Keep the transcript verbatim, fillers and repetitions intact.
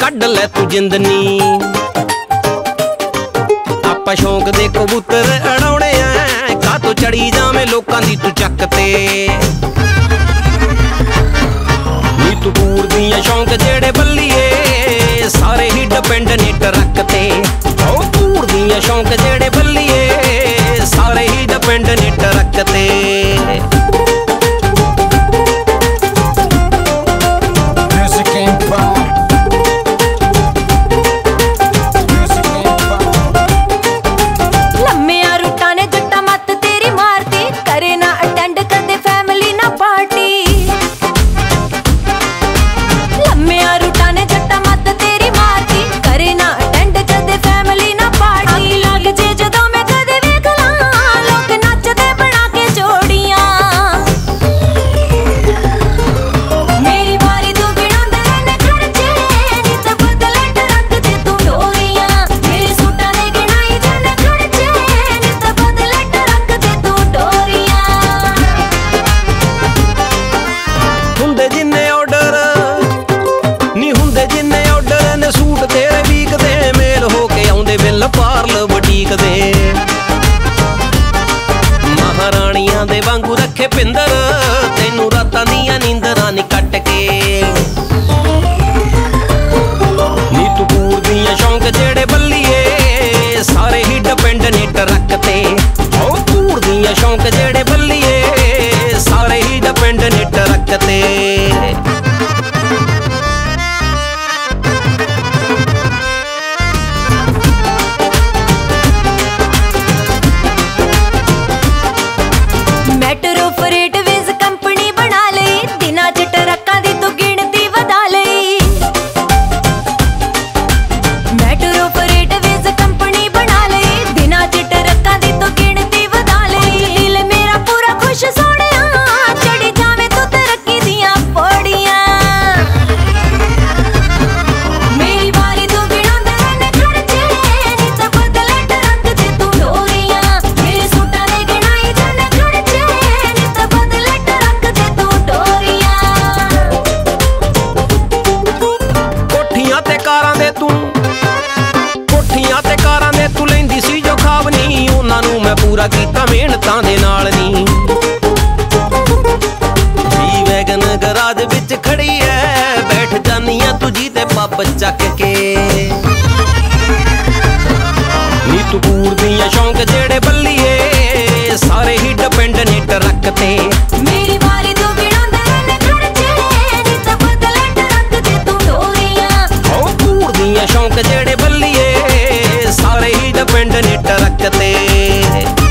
ਕੱਢ ਲੈ ਤੂੰ ਜਿੰਦਨੀ। ਆਪਾਂ ਸ਼ੌਂਕ ਦੇ ਕਬੂਤਰ ਉਡਾਉਣੇ ਆ, ਕਾਹਤੋਂ ਚੜੀ ਜਾਵੇਂ ਲੋਕਾਂ ਦੀ ਤੂੰ ਚੱਕ ਤੇ। ਨੀ ਤੂੰ ਪੂਰ ਦੀਆਂ ਸ਼ੌਂਕ ਜਿਹੜੇ ਬੱਲੀਏ ਸਾਰੇ ਹੀ ਡਿਪੈਂਡ ਨੇ ਟਰੱਕ ਤੇ। ਉਹ ਪੂਰ ਦੀਆਂ ਸ਼ੌਂਕ ਜਿਹੜੇ ਬੱਲੀਏ ਸਾਰੇ ਹੀ ਡਿਪੈਂਡ ਨੇ ਟਰੱਕ ਤੇ। ਪਾਰਲ ਬਟੀਕ ਦੇ ਮਹਾਰਾਣੀਆਂ ਦੇ ਵਾਂਗੂ ਰੱਖੇ ਪਿੰਦਰ, ਤੈਨੂੰ ਰਾਤਾਂ ਦੀਆਂ ਨੀਂਦਰਾਂ ਨੀ ਕੱਟ ਕੇ। ਨੀ ਤੂੰ ਪੂਰ ਦੀਆਂ ਸ਼ੌਂਕ ਜਿਹੜੇ ਬੱਲੀਏ ਸਾਰੇ ਹੀ ਡਿਪੈਂਡ ਨੇ ਟਰੱਕ ਤੇ। ਉਹ ਪੂਰ ਦੀਆਂ ਸ਼ੌਂਕ ਜਿਹੜੇ ਬੱਲੀਏ ਸਾਰੇ ਹੀ ਡਿਪੈਂਡ ਨੇ ਟਰੱਕ ਤੇ। ਮੈਂ ਪੂਰਾ ਕੀਤਾ ਮਿਹਨਤਾਂ ਦੇ ਨਾਲ ਨੀ। ਜੀ ਵੈਗਨ ਗਰਾਜ ਵਿੱਚ ਖੜੀ ਐ, ਬੈਠ ਜਾਨੀ ਆ ਤੂੰ ਜੀ ਤੇ ਪੱਬ ਚੱਕ ਕੇ। ਨੀ ਤੂੰ ਪੂਰ ਦੀਆਂ ਸ਼ੌਂਕ ਜਿਹੜੇ ਬੱਲੀਏ ਸਾਰੇ ਹੀ ਡਿਪੈਂਡ ਨੇ ਟਰੱਕ ਤੇ। ਮੇਰੀ ਵਾਰੀ ਤੋਂ ਗਿਣਾਉਂਦੇ ਨੇ ਖਰਚੇ, ਨੀ ਤਾਂ ਬਦਲੇ ਟਰੱਕ ਤੇ ਤੂੰ ਡੋਰੀਆਂ। ਉਹ ਪੂਰ ਦੀਆਂ ਸ਼ੌਂਕ ਜਿਹੜੇ ਬੱਲੀਏ ਸਾਰੇ ਹੀ ਡਿਪੈਂਡ ਨੇ ਟਰੱਕ ਤੇ।